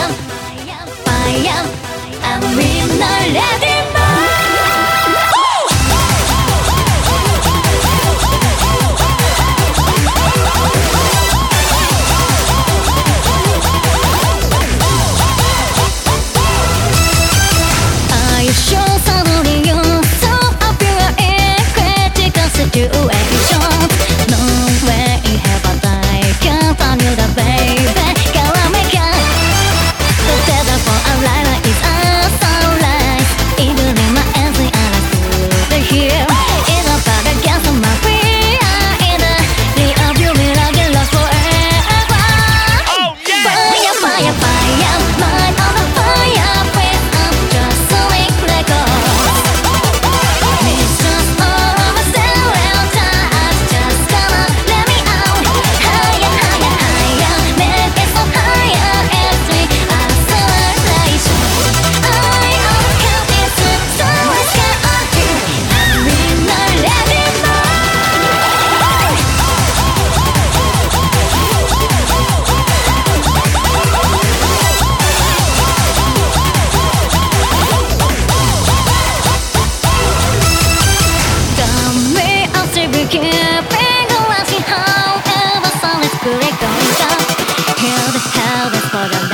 fire, and we're not letting go. Are you sure suddenly you're so appear in critical situation? No way in heaven I can find you the baby. Gotta make it. The tether for a liar is a sunrise. Even in my answer and I stood here. In a bad against my fear. In the of you will I get lost forever. Oh yeah! Fire, fire, fire, light on the fire. Please, I'm just so records. Mistress of a stereotype, just gonna let me out. Higher, higher, higher, make it so higher as we acceleration. I overcome this, so let's get on to, and we're not letting go. Got me up to be keeping the last however, so let's put it going down. Here the hell is for the